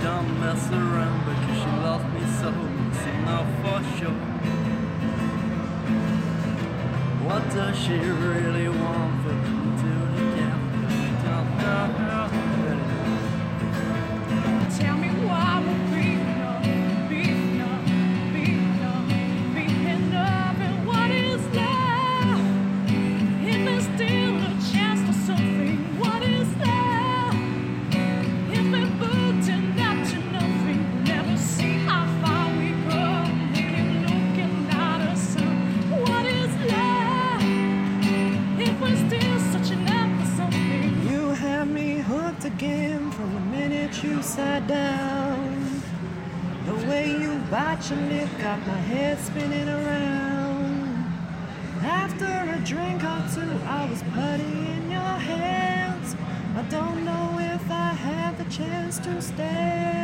don't mess around because she loves me so. So now for sure. What does she really want for me to get? Don't know. Tell me why we're beating up, and what is love? If there's still a chance for something, what is love? If we're booked and up to nothing, we'll never see how far we go. Looking at the sun, what is love? If we're still searching up for something. You had me hooked again from the minute you sat down. The way you bite your lip got my head spinning around. After a drink or two, I was putty in your hands. I don't know if I had the chance to stay.